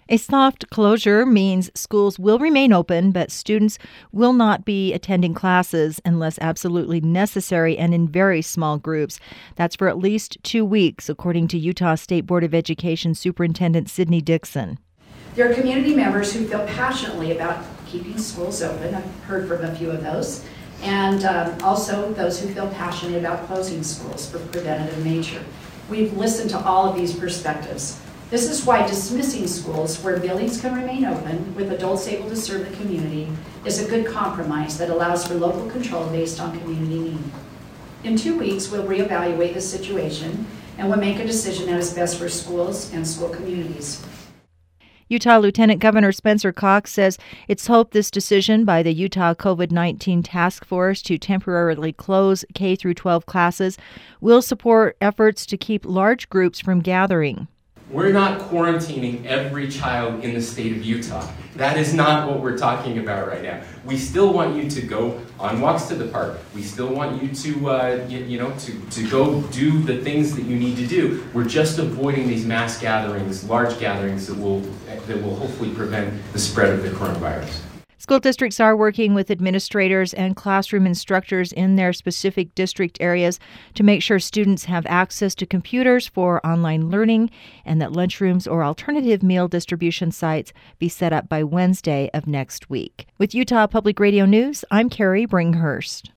A soft closure means schools will remain open, but students will not be attending classes unless absolutely necessary and in very small groups. That's for at least 2 weeks, according to Utah State Board of Education Superintendent Sydney Dixon. There are community members who feel passionately about keeping schools open. I've heard from a few of those. And also those who feel passionate about closing schools for preventative nature. We've listened to all of these perspectives. This is why dismissing schools where buildings can remain open with adults able to serve the community is a good compromise that allows for local control based on community need. In 2 weeks, we'll reevaluate the situation and we'll make a decision that is best for schools and school communities. Utah Lieutenant Governor Spencer Cox says it's hoped this decision by the Utah COVID-19 Task Force to temporarily close K-12 classes will support efforts to keep large groups from gathering. We're not quarantining every child in the state of Utah. That is not what we're talking about right now. We still want you to go on walks to the park. We still want you to, to go do the things that you need to do. We're just avoiding these mass gatherings, large gatherings that will hopefully prevent the spread of the coronavirus. School districts are working with administrators and classroom instructors in their specific district areas to make sure students have access to computers for online learning and that lunchrooms or alternative meal distribution sites be set up by Wednesday of next week. With Utah Public Radio News, I'm Carrie Bringhurst.